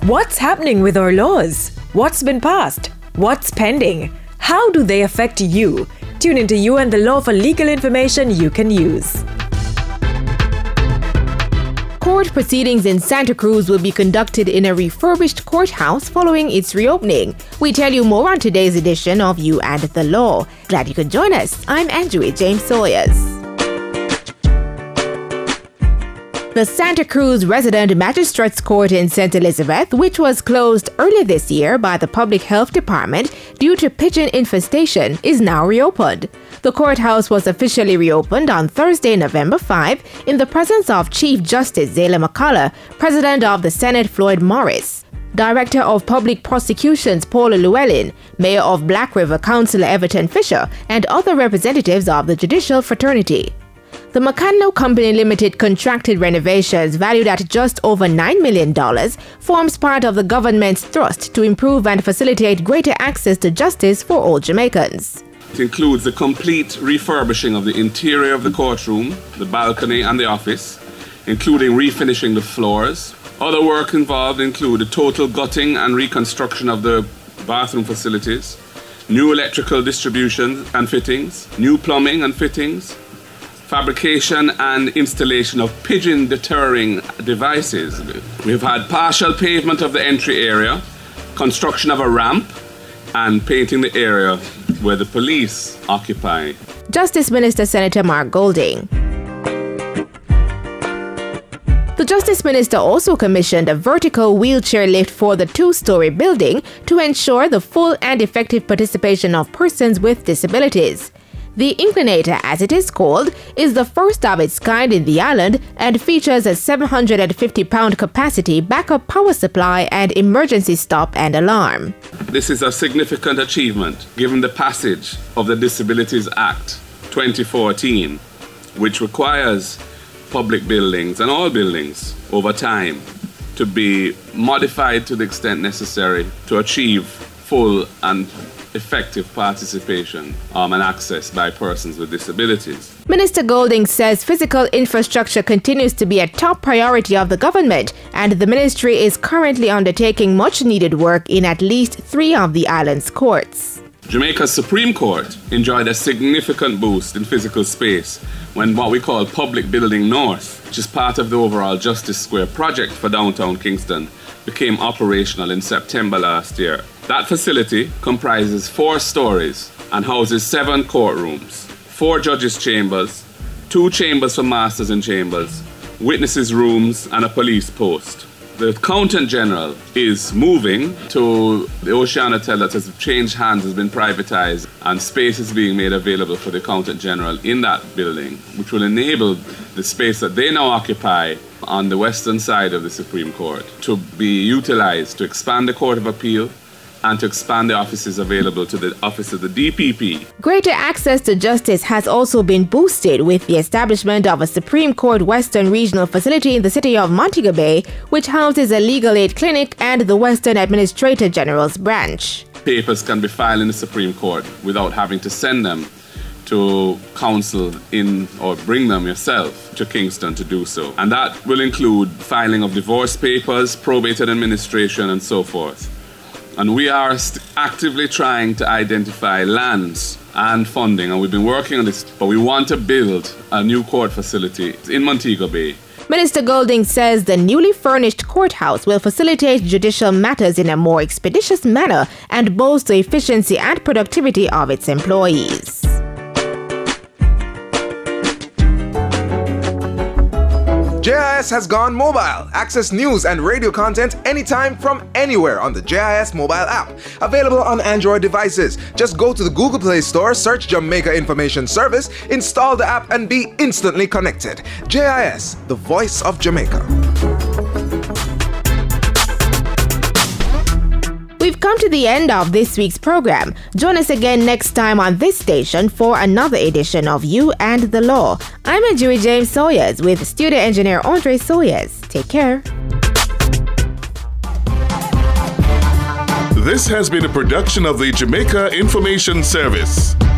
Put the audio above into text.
What's happening with our laws? What's been passed? What's pending? How do they affect you? Tune into You and the Law for legal information you can use. Court proceedings in Santa Cruz will be conducted in a refurbished courthouse following its reopening. We tell you more on today's edition of You and the Law. Glad you could join us. I'm Andrew James Sawyers. The Santa Cruz Resident Magistrates Court in St. Elizabeth, which was closed earlier this year by the Public Health Department due to pigeon infestation, is now reopened. The courthouse was officially reopened on Thursday, November 5, in the presence of Chief Justice Zayla McCullough, President of the Senate Floyd Morris, Director of Public Prosecutions Paula Llewellyn, Mayor of Black River Councilor Everton Fisher, and other representatives of the judicial fraternity. The McCanlow Company Limited contracted renovations valued at just over $9 million forms part of the government's thrust to improve and facilitate greater access to justice for all Jamaicans. It includes the complete refurbishing of the interior of the courtroom, the balcony and the office, including refinishing the floors. Other work involved include the total gutting and reconstruction of the bathroom facilities, new electrical distribution and fittings, new plumbing and fittings, fabrication and installation of pigeon deterring devices. We've had partial pavement of the entry area, construction of a ramp, and painting the area where the police occupy. Justice Minister Senator Mark Golding. The Justice Minister also commissioned a vertical wheelchair lift for the two-story building to ensure the full and effective participation of persons with disabilities. The Inclinator, as it is called, is the first of its kind in the island and features a 750-pound capacity backup power supply and emergency stop and alarm. This is a significant achievement given the passage of the Disabilities Act 2014, which requires public buildings and all buildings over time to be modified to the extent necessary to achieve full and effective participation and access by persons with disabilities. Minister Golding says physical infrastructure continues to be a top priority of the government, and the ministry is currently undertaking much needed work in at least 3 of the island's courts. Jamaica's Supreme Court enjoyed a significant boost in physical space when what we call Public Building North, which is part of the overall Justice Square project for downtown Kingston, became operational in September last year. That facility comprises 4 stories and houses 7 courtrooms, 4 judges' chambers, 2 chambers for masters and chambers, witnesses' rooms, and a police post. The Accountant General is moving to the Oceana Hotel that has changed hands, has been privatized, and space is being made available for the Accountant General in that building, which will enable the space that they now occupy on the western side of the Supreme Court to be utilized to expand the Court of Appeal and to expand the offices available to the office of the DPP. Greater access to justice has also been boosted with the establishment of a Supreme Court Western Regional facility in the city of Montego Bay, which houses a legal aid clinic and the Western Administrator General's branch. Papers can be filed in the Supreme Court without having to send them to counsel in or bring them yourself to Kingston to do so. And that will include filing of divorce papers, probate and administration, and so forth. And we are actively trying to identify lands and funding, and we've been working on this, but we want to build a new court facility in Montego Bay. Minister Golding says the newly furnished courthouse will facilitate judicial matters in a more expeditious manner and boast the efficiency and productivity of its employees. JIS has gone mobile. Access news and radio content anytime from anywhere on the JIS mobile app. Available on Android devices. Just go to the Google Play Store, search Jamaica Information Service, install the app, and be instantly connected. JIS, the voice of Jamaica. We've come to the end of this week's program. Join us again next time on this station for another edition of You and the Law. I'm Andrew James Sawyers with studio engineer Andre Sawyers. Take care. This has been a production of the Jamaica Information Service.